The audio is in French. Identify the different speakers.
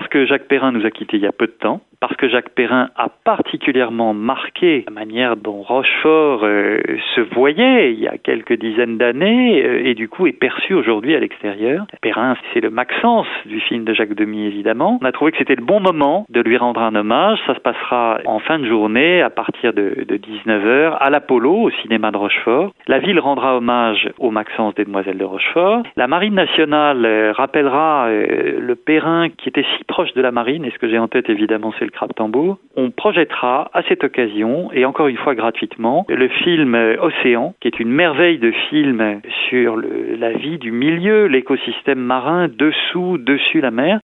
Speaker 1: parce que Jacques Perrin nous a quittés il y a peu de temps, parce que Jacques Perrin a particulièrement marqué la manière dont Rochefort se voyait il y a quelques dizaines d'années et du coup est perçu aujourd'hui à l'extérieur. Perrin, c'est le Maxence du film de Jacques Demy, évidemment. On a trouvé que c'était le bon moment de lui rendre un hommage. Ça se passera en fin de journée à partir de 19h à l'Apollo, au cinéma de Rochefort. La ville rendra hommage au Maxence des Demoiselles de Rochefort. La Marine nationale rappellera le Perrin qui était si proche de la marine, et ce que j'ai en tête évidemment c'est le crabe-tambour. On projettera à cette occasion, et encore une fois gratuitement, le film Océan, qui est une merveille de film sur la vie du milieu, l'écosystème marin, dessus la mer.